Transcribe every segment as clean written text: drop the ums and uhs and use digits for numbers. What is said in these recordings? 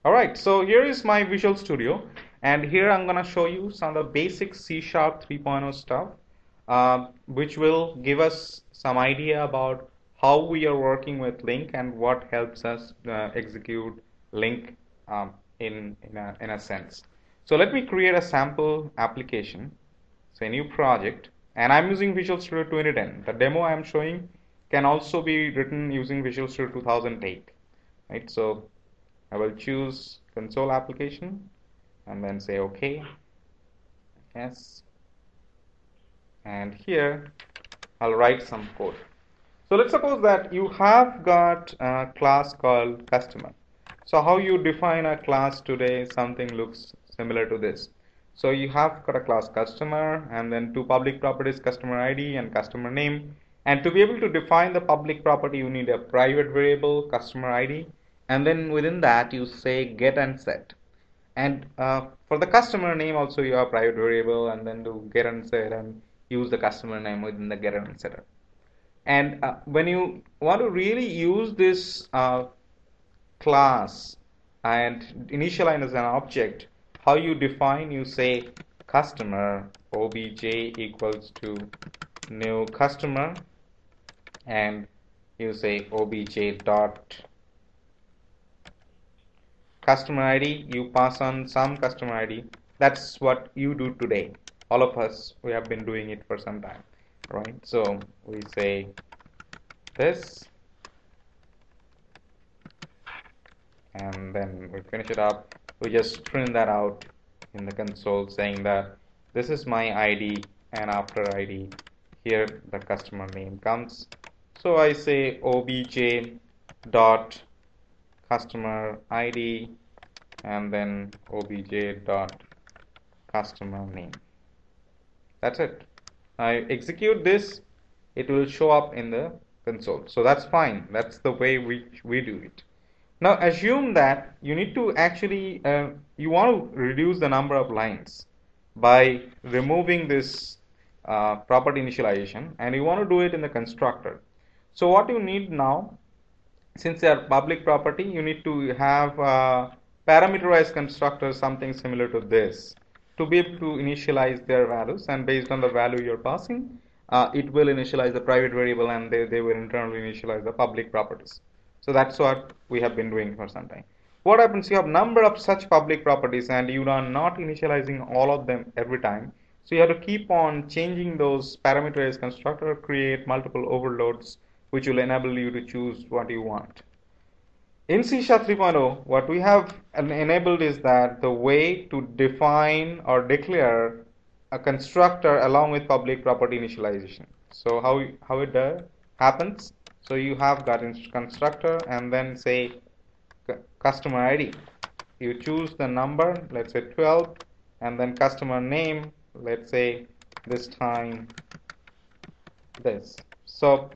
Alright, so here is my Visual Studio, and here I'm gonna show you some of the basic C# 3.0 stuff, which will give us some idea about how we are working with LINQ and what helps us execute LINQ in a sense. So let me create a sample application, so a new project, and I'm using Visual Studio 2010. The demo I'm showing can also be written using Visual Studio 2008, right? So I will choose console application and then say OK, yes, and here I'll write some code. So let's suppose that you have got a class called customer. So how you define a class today, something looks similar to this. So you have got a class customer and then two public properties, customer ID and customer name. And to be able to define the public property, you need a private variable, customer ID. And then within that, you say get and set. And for the customer name also, you have private variable and then do get and set and use the customer name within the getter and setter. And when you want to really use this class and initialize as an object, how you define, you say customer obj equals to new customer, and you say obj dot customer ID, you pass on some customer ID. That's what you do today. All of us, we have been doing it for some time, right? So we say this, and then we finish it up. We just print that out in the console saying that this is my ID, and after ID here the customer name comes. So I say obj dot customer ID and then obj dot customer name. That's it. I execute this, it will show up in the console. So that's fine. That's the way we do it. Now assume that you need to actually, you want to reduce the number of lines by removing this property initialization, and you want to do it in the constructor. So what you need now, since they are public property, you need to have parameterized constructor, something similar to this, to be able to initialize their values, and based on the value you're passing, it will initialize the private variable and they will internally initialize the public properties. So that's what we have been doing for some time. What happens, you have number of such public properties and you are not initializing all of them every time. So you have to keep on changing those parameterized constructor, create multiple overloads, which will enable you to choose what you want. In C# 3.0, what we have enabled is that the way to define or declare a constructor along with public property initialization. So how it happens? So you have got constructor and then say customer ID. You choose the number, let's say 12, and then customer name, let's say this time this. So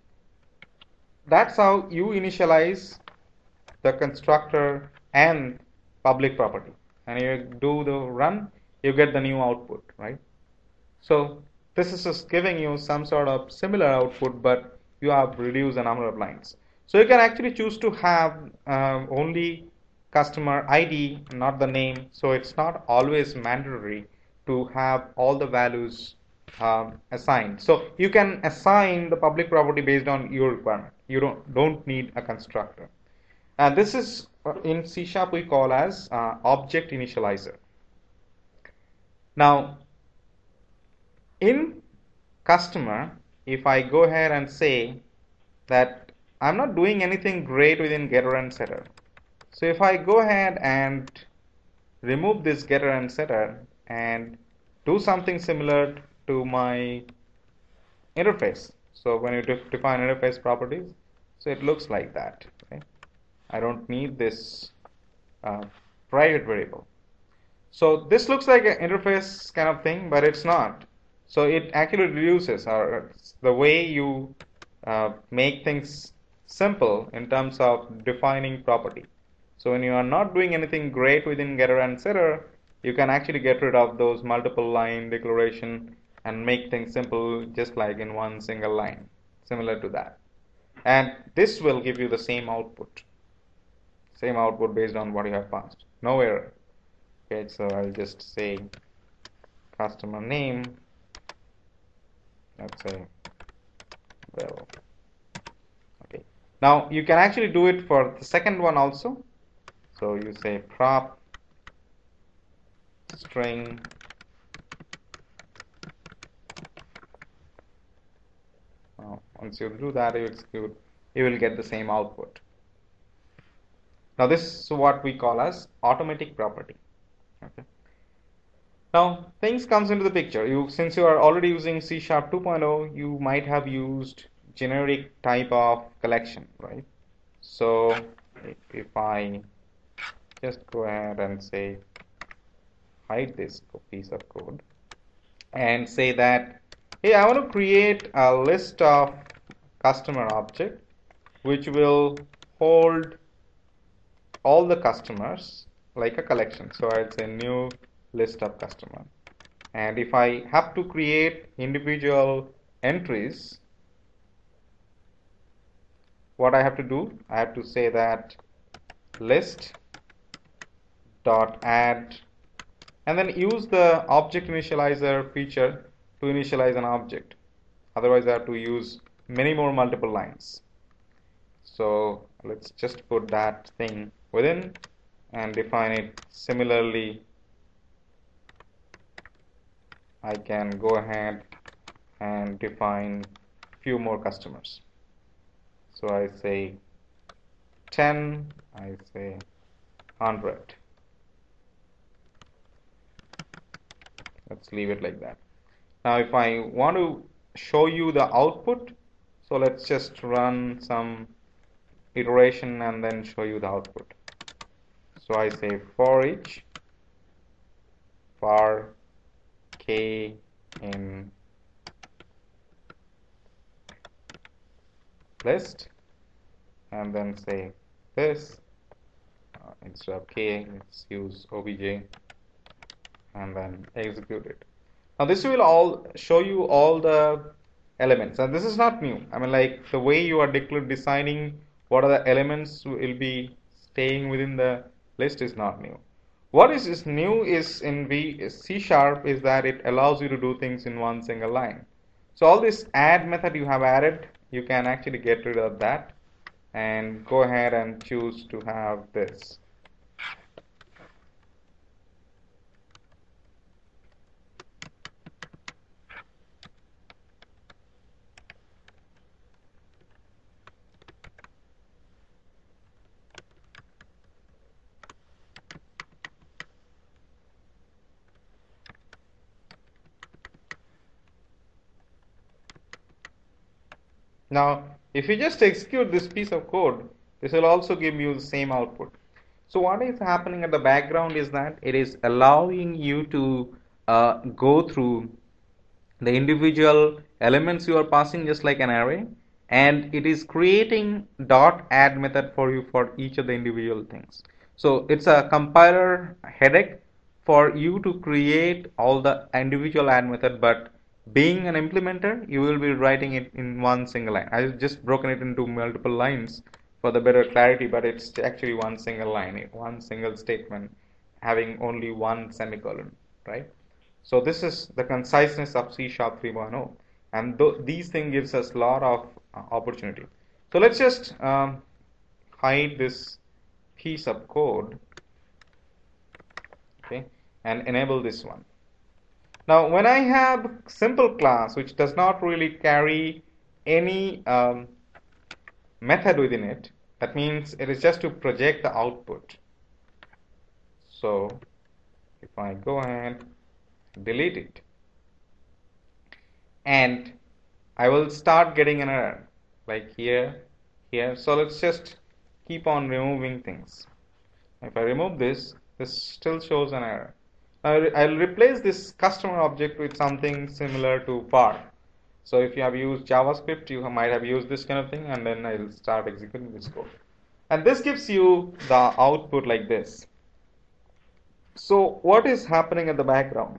that's how you initialize the constructor and public property, and you do the run, you get the new output, right? So this is just giving you some sort of similar output, but you have reduced the number of lines. So you can actually choose to have only customer ID, not the name. So it's not always mandatory to have all the values assigned. So you can assign the public property based on your requirement. You don't need a constructor. And this is in C# we call as object initializer. Now in customer, if I go ahead and say that I'm not doing anything great within getter and setter. So if I go ahead and remove this getter and setter and do something similar to my interface. So when you define interface properties, so it looks like that. Okay? I don't need this private variable. So this looks like an interface kind of thing, but it's not. So it actually reduces the way you make things simple in terms of defining property. So when you are not doing anything great within getter and setter, you can actually get rid of those multiple line declaration and make things simple just like in one single line, similar to that. And this will give you the same output. same output based on what you have passed. No error. Okay, so I'll just say customer name, let's say Bill. Okay. Now you can actually do it for the second one also. So you say prop string once you do that, you execute, you will get the same output. Now this is what we call as automatic property. Okay. Now things comes into the picture. Since you are already using C# 2.0, you might have used generic type of collection, right? So if I just go ahead and say hide this piece of code and say that, hey, I want to create a list of customer object which will hold all the customers like a collection. So I'd say new list of customer. And if I have to create individual entries, what I have to do, I have to say that list dot add, and then use the object initializer feature to initialize an object. Otherwise I have to use many more multiple lines. So let's just put that thing within and define it similarly. I can go ahead and define few more customers. So I say 10, I say 100. Let's leave it like that. Now if I want to show you the output, so let's just run some iteration and then show you the output. So I say for each var k in list, and then say this instead of k, let's use obj, and then execute it. Now this will all show you all the elements, and this is not new. I mean, like the way you are deciding what are the elements will be staying within the list is not new. What is new is in C# is that it allows you to do things in one single line. So all this add method you have added, you can actually get rid of that and go ahead and choose to have this. Now, if you just execute this piece of code, this will also give you the same output. So what is happening at the background is that it is allowing you to go through the individual elements you are passing just like an array, and it is creating dot add method for you for each of the individual things. So it's a compiler headache for you to create all the individual add method, but being an implementer, you will be writing it in one single line. I've just broken it into multiple lines for the better clarity, but it's actually one single line, one single statement having only one semicolon, right? So this is the conciseness of C# 3.0, and these things gives us a lot of opportunity. So let's just hide this piece of code, okay, and enable this one. Now when I have simple class which does not really carry any method within it, that means it is just to project the output. So if I go ahead, delete it, and I will start getting an error like here. So let's just keep on removing things. If I remove this, this still shows an error. Now I'll replace this customer object with something similar to var. So if you have used JavaScript, you might have used this kind of thing, and then I'll start executing this code. And this gives you the output like this. So what is happening at the background?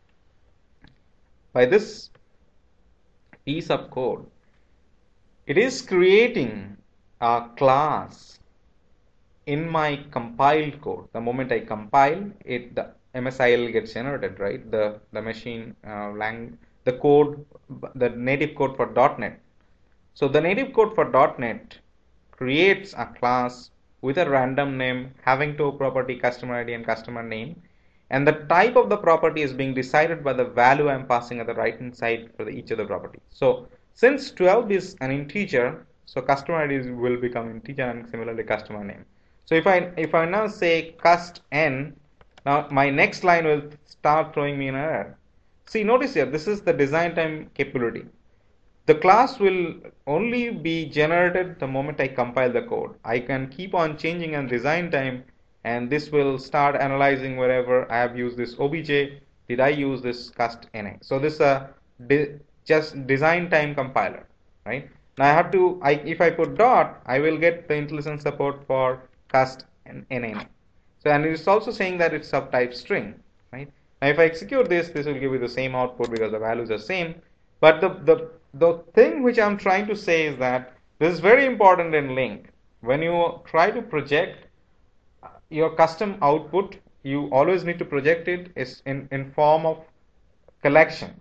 By this piece of code, it is creating a class in my compiled code, the moment I compile it, the MSIL gets generated, right? The machine the code, the native code for .NET. So the native code for .NET creates a class with a random name having two property, customer ID and customer name, and the type of the property is being decided by the value I'm passing at the right hand side for each of the property. So since 12 is an integer, so customer ID will become integer and similarly customer name. So if I now say cust n, now my next line will start throwing me an error. See, notice here, this is the design time capability. The class will only be generated the moment I compile the code. I can keep on changing on design time, and this will start analyzing wherever I have used this obj. Did I use this cust na? So this is a just design time compiler, right? Now I have to, if I put dot, I will get the IntelliSense support for cust na. So, and it's also saying that it's of type string, right? Now if I execute this, this will give you the same output because the values are same. But the thing which I'm trying to say is that this is very important in LINQ. When you try to project your custom output, you always need to project it is in form of collection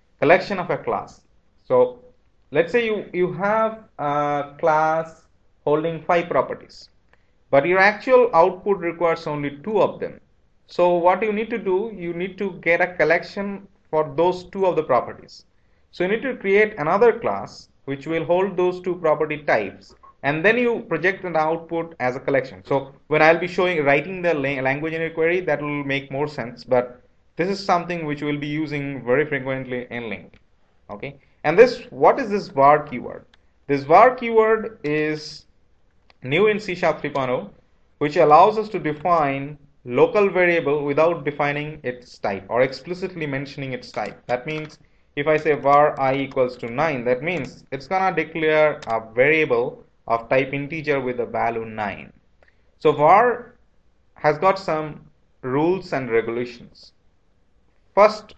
of a class. So let's say you have a class holding 5 properties, but your actual output requires only 2 of them. So what you need to do, you need to get a collection for those 2 of the properties. So you need to create another class which will hold those 2 property types, and then you project an output as a collection. So when I'll be writing the language in a query, that will make more sense, but this is something which we'll be using very frequently in LINQ. Okay, and what is this var keyword? This var keyword is new in C# 3.0, which allows us to define local variable without defining its type or explicitly mentioning its type. That means if I say var I equals to 9, that means it's gonna declare a variable of type integer with the value 9. So var has got some rules and regulations. First,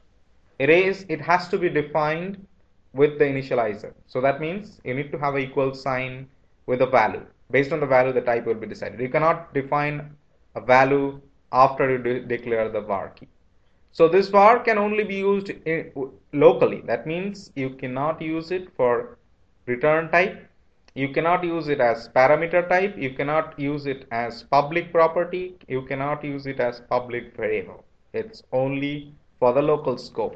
it has to be defined with the initializer. So that means you need to have an equal sign with a value. Based on the value, the type will be decided. You cannot define a value after you declare the var key. So this var can only be used locally. That means you cannot use it for return type. You cannot use it as parameter type. You cannot use it as public property. You cannot use it as public variable. It's only for the local scope.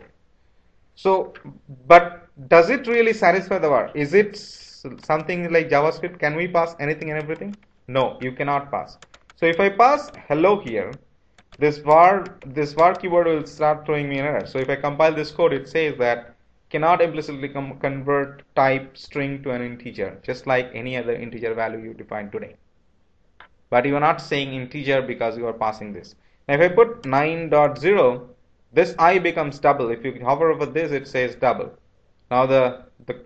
So, but does it really satisfy the var? Is it something like JavaScript? Can we pass anything and everything? No, you cannot pass. So if I pass hello here, this var keyword will start throwing me an error. So if I compile this code, it says that cannot implicitly convert type string to an integer, just like any other integer value you define today. But you are not saying integer because you are passing this. Now if I put 9.0, this I becomes double. If you hover over this, it says double. Now the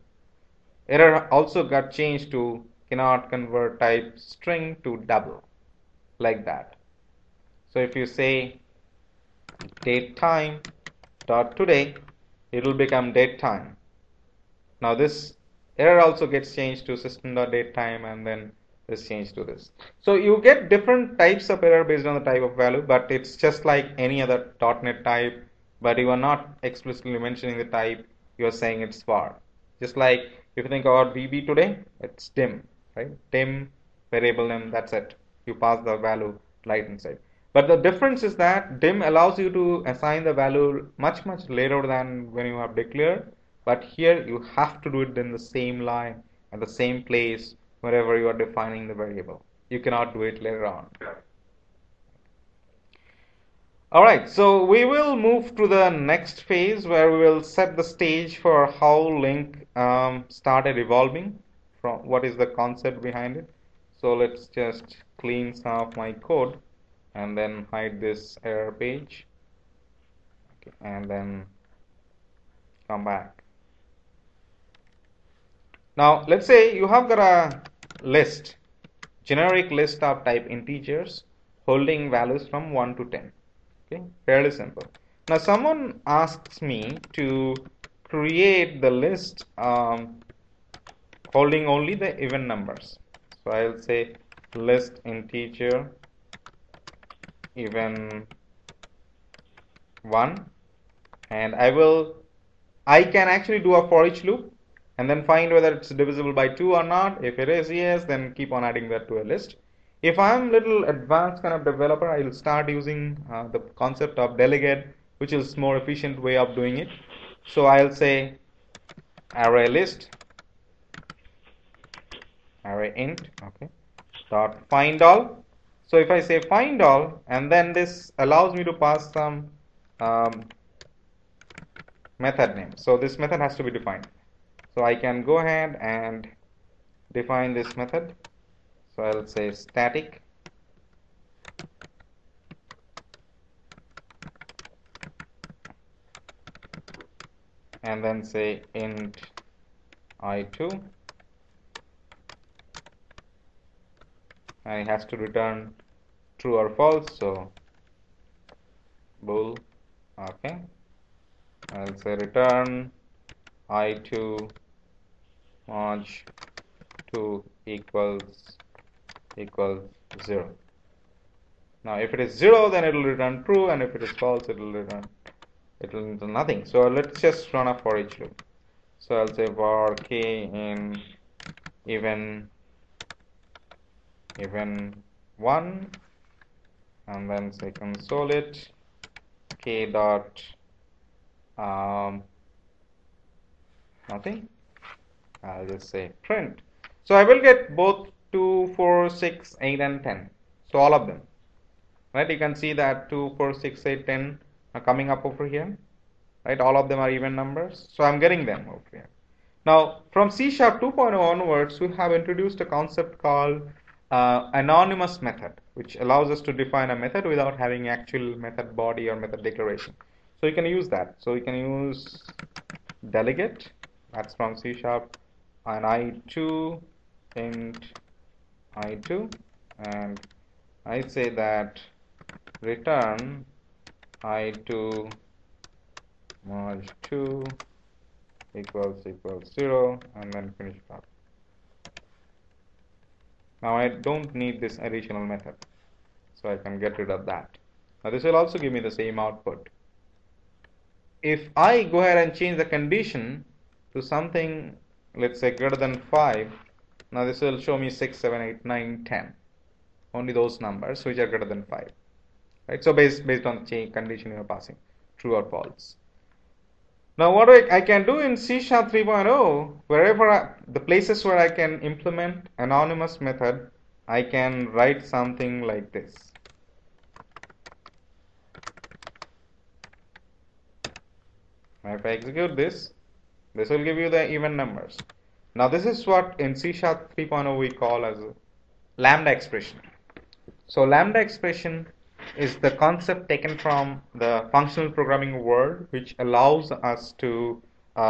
error also got changed to cannot convert type string to double, like that. So if you say date time dot today, it will become date time. Now this error also gets changed to system.datetime, and then this changed to this. So you get different types of error based on the type of value, but it's just like any other .NET type, but you are not explicitly mentioning the type, you are saying it's var. Just like if you think about VB today, it's dim, right? Dim variable name, that's it. You pass the value right inside. But the difference is that dim allows you to assign the value much later than when you have declared. But here you have to do it in the same line, at the same place, wherever you are defining the variable. You cannot do it later on. Alright, so we will move to the next phase where we will set the stage for how LINQ started evolving, from what is the concept behind it. So let's just clean some of my code and then hide this error page. Okay, and then come back. Now let's say you have got a list, generic list of type integers holding values from 1 to 10. Okay, fairly simple. Now someone asks me to create the list holding only the even numbers. So I'll say list integer even 1, and I can actually do a for each loop and then find whether it's divisible by 2 or not. If it is yes, then keep on adding that to a list. If I'm little advanced kind of developer, I'll start using the concept of delegate, which is more efficient way of doing it. So I'll say array list, array int, okay, dot find all. So if I say find all, and then this allows me to pass some method name. So this method has to be defined. So I can go ahead and define this method. So I'll say static and then say int I2, and it has to return true or false, so bool, okay. I'll say return I2 merge 2 equals 0. Now if it is 0, then it will return true, and if it is false, it will return nothing. So let's just run a for each loop. So I'll say var k in even 1, and then say console it k dot nothing. I'll just say print. So I will get both 2, 4, 6, 8, and 10. So all of them, right? You can see that 2, 4, 6, 8, 10 are coming up over here, right? All of them are even numbers. So I'm getting them over here. Now from C# 2.0 onwards, we have introduced a concept called anonymous method, which allows us to define a method without having actual method body or method declaration. So you can use that. So you can use delegate, that's from C#, and I2 int I2, and I say that return I2 merge 2 equals 0, and then finish it up. Now I don't need this additional method, so I can get rid of that. Now this will also give me the same output. If I go ahead and change the condition to something, let's say greater than 5, now this will show me 6, 7, 8, 9, 10. Only those numbers which are greater than 5. Right? So based on the condition you are passing, true or false. Now what I can do in C# 3.0, wherever the places where I can implement anonymous method, I can write something like this. Now if I execute this, this will give you the even numbers. Now this is what in C# 3.0 we call as a lambda expression. So lambda expression is the concept taken from the functional programming world, which allows us to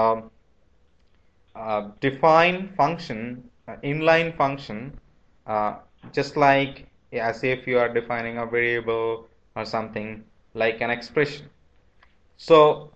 define function, inline function, just like as if you are defining a variable or something like an expression. So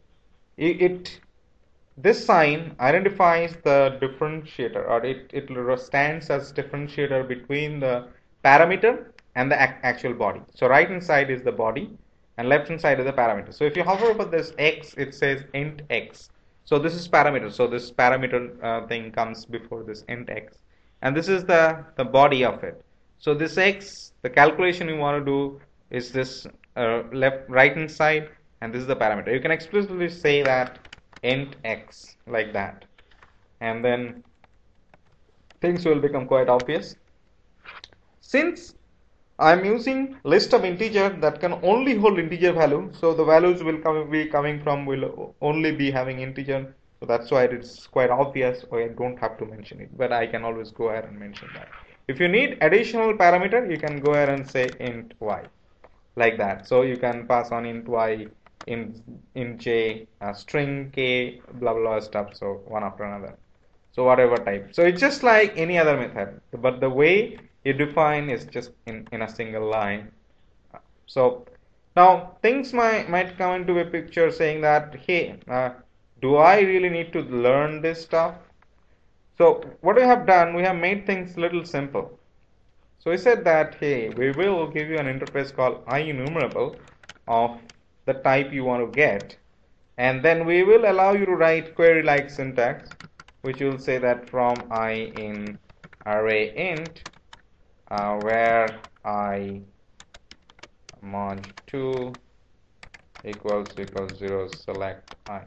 this sign identifies the differentiator, or it stands as differentiator between the parameter and the actual body. So right hand side is the body and left hand side is the parameter. So if you hover over this x, it says int x. So this is parameter. So this parameter thing comes before this int x, and this is the body of it. So this x, the calculation you want to do is this right hand side, and this is the parameter. You can explicitly say that int x like that, and then things will become quite obvious. Since I'm using list of integer that can only hold integer value, so the values will only be having integer, so that's why it's quite obvious, or I don't have to mention it, but I can always go ahead and mention that. If you need additional parameter, you can go ahead and say int y like that. So you can pass on int y, int j, string k, blah blah stuff, so one after another, so whatever type. So it's just like any other method, but the way you define is just in a single line. So now things might come into a picture saying that, hey, do I really need to learn this stuff? So what we have done, we have made things little simple. So we said that, hey, we will give you an interface called IEnumerable of the type you want to get, and then we will allow you to write query-like syntax, which will say that from I in array int, where I mod 2 equals 0, select I.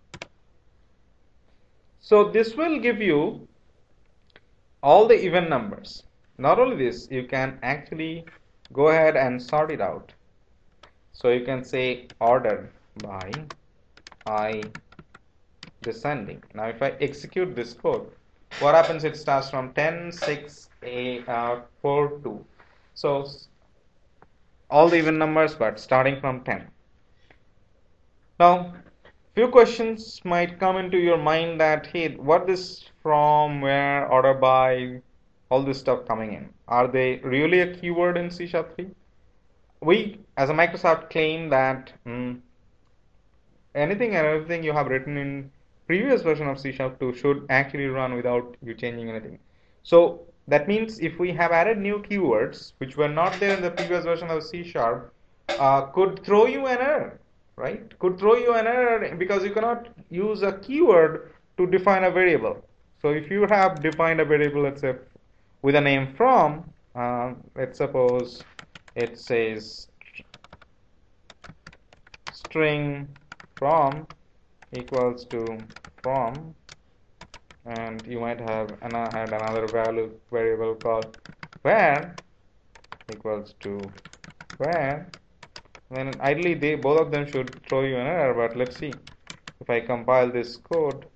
So this will give you all the even numbers. Not only this, you can actually go ahead and sort it out. So you can say order by I descending. Now if I execute this code, what happens? It starts from 10, 6, 8, 4, 2. So all the even numbers, but starting from 10. Now, few questions might come into your mind that, hey, what is from, where, order by, all this stuff coming in? Are they really a keyword in C# 3? We, as a Microsoft, claim that anything and everything you have written in previous version of C# 2 should actually run without you changing anything. So that means if we have added new keywords which were not there in the previous version of C#, could throw you an error, right? Could throw you an error because you cannot use a keyword to define a variable. So if you have defined a variable, let's say with a name from, let's suppose it says string from equals to from, and you might have had another value variable called where equals to where, then ideally both of them should throw you an error. But let's see, if I compile this code,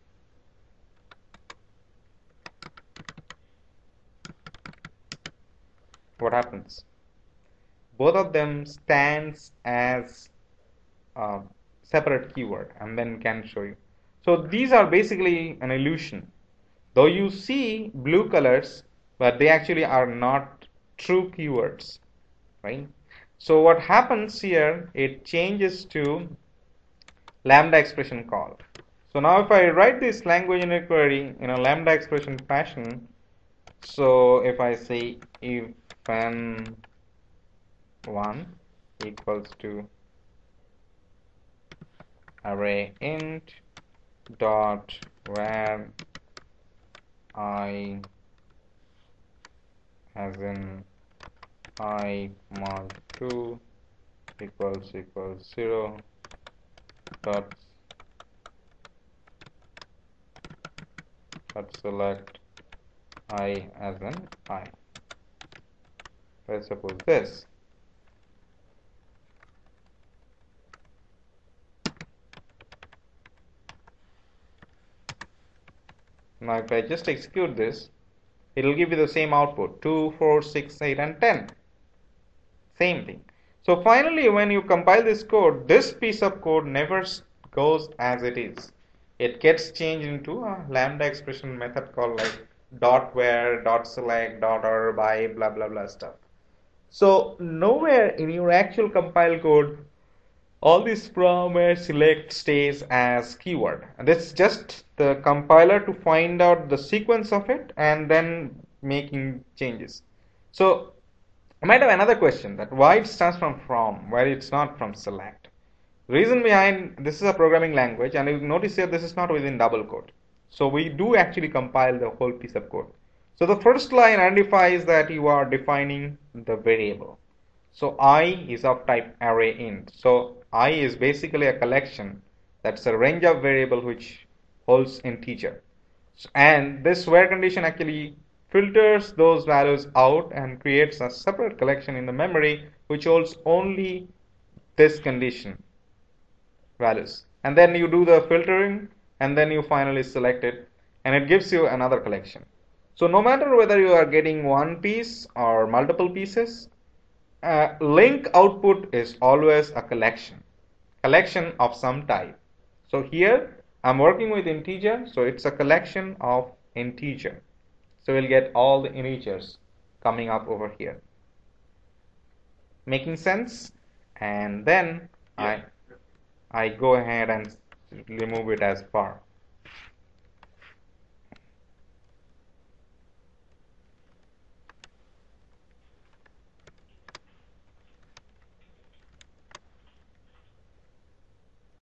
what happens? Both of them stands as separate keyword and then can show you. So these are basically an illusion. Though you see blue colors, but they actually are not true keywords, right? So what happens here, it changes to lambda expression call. So now if I write this language in a query in a lambda expression fashion, so if I say if n1 equals to array int dot where I as in I mod 2 equals 0 dot select I as in I. Let's suppose this. Now if I just execute this, it will give you the same output, 2, 4, 6, 8 and 10. Same thing. So finally when you compile this code, this piece of code never goes as it is. It gets changed into a lambda expression method called like dot where, dot select, dot order by, blah blah blah stuff. So nowhere in your actual compile code all this from where select stays as keyword. And that's just the compiler to find out the sequence of it and then making changes. So I might have another question, that why it starts from where it's not from select. The reason behind this is a programming language, and you notice here this is not within double quote. So we do actually compile the whole piece of code. So the first line identifies that you are defining the variable. So I is of type array int. So I is basically a collection, that's a range of variable which holds integer. And this where condition actually filters those values out and creates a separate collection in the memory which holds only this condition values. And then you do the filtering and then you finally select it and it gives you another collection. So no matter whether you are getting one piece or multiple pieces, link output is always a collection of some type. So here I'm working with integer, so it's a collection of integer. So we'll get all the integers coming up over here. Making sense? And then I go ahead and remove it as bar.